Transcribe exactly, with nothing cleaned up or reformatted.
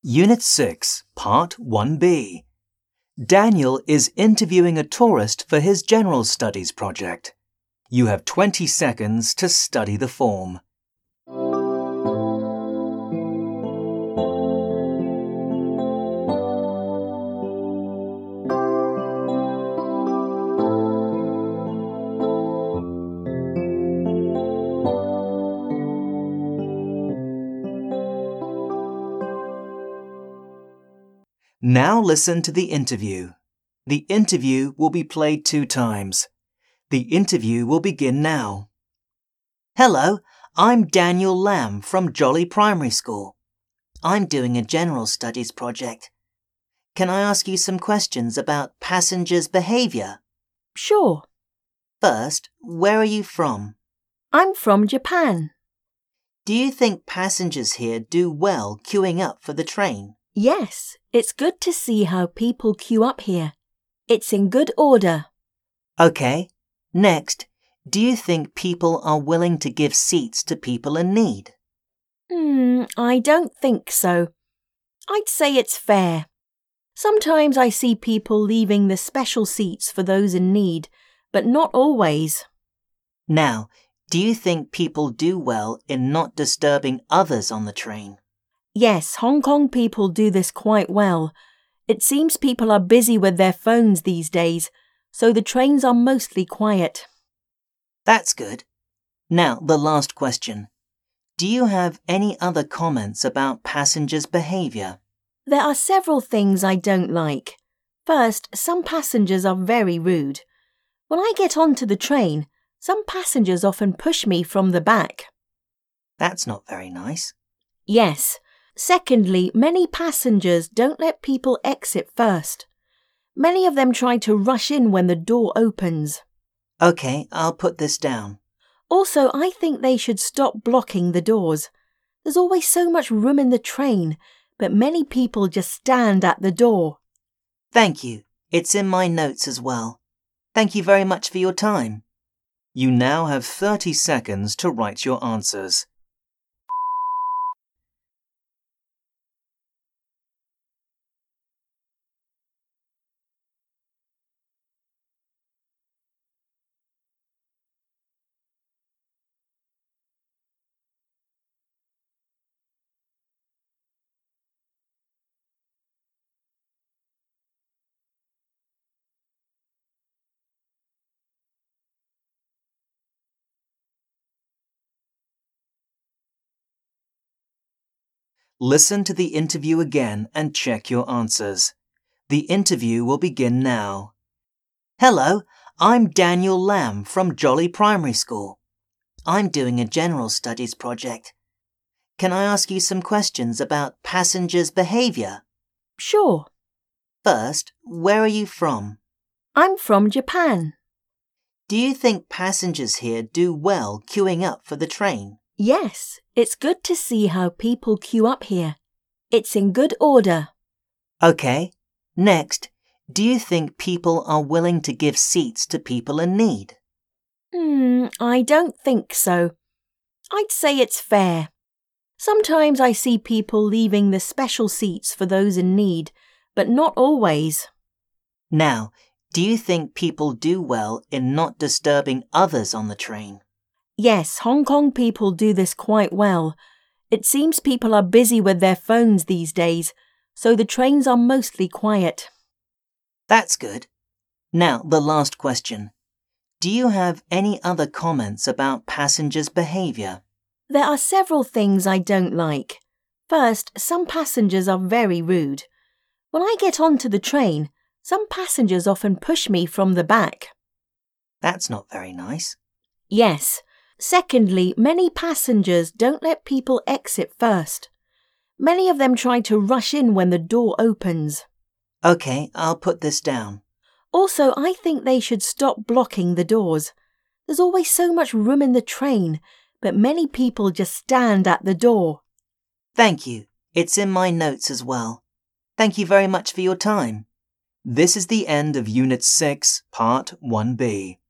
Unit six, Part one B. Daniel is interviewing a tourist for his General Studies project. You have twenty seconds to study the form. Now listen to the interview. The interview will be played two times. The interview will begin now. Hello, I'm Daniel Lamb from Jolly Primary School. I'm doing a General Studies project. Can I ask you some questions about passengers' behaviour? Sure. First, where are you from? I'm from Japan. Do you think passengers here do well queuing up for the train? Yes, it's good to see how people queue up here. It's in good order. OK. Next, do you think people are willing to give seats to people in need? Hmm, I don't think so. I'd say it's fair. Sometimes I see people leaving the special seats for those in need, but not always. Now, do you think people do well in not disturbing others on the train? Yes, Hong Kong people do this quite well. It seems people are busy with their phones these days, so the trains are mostly quiet. That's good. Now, the last question. Do you have any other comments about passengers' behaviour? There are several things I don't like. First, some passengers are very rude. When I get onto the train, some passengers often push me from the back. That's not very nice. Yes. Secondly, many passengers don't let people exit first. Many of them try to rush in when the door opens. OK, I'll put this down. Also, I think they should stop blocking the doors. There's always so much room in the train, but many people just stand at the door. Thank you. It's in my notes as well. Thank you very much for your time. You now have thirty seconds to write your answers. Listen to the interview again and check your answers. The interview will begin now. Hello, I'm Daniel Lamb from Jolly Primary School. I'm doing a General Studies project. Can I ask you some questions about passengers' behaviour? Sure. First, where are you from? I'm from Japan. Do you think passengers here do well queuing up for the train? Yes, it's good to see how people queue up here. It's in good order. OK. Next, do you think people are willing to give seats to people in need? Hmm, I don't think so. I'd say it's fair. Sometimes I see people leaving the special seats for those in need, but not always. Now, do you think people do well in not disturbing others on the train? Yes, Hong Kong people do this quite well. It seems people are busy with their phones these days, so the trains are mostly quiet. That's good. Now, the last question. Do you have any other comments about passengers' behaviour? There are several things I don't like. First, some passengers are very rude. When I get onto the train, some passengers often push me from the back. That's not very nice. Yes. Secondly, many passengers don't let people exit first. Many of them try to rush in when the door opens. OK, I'll put this down. Also, I think they should stop blocking the doors. There's always so much room in the train, but many people just stand at the door. Thank you. It's in my notes as well. Thank you very much for your time. This is the end of Unit six, Part one B.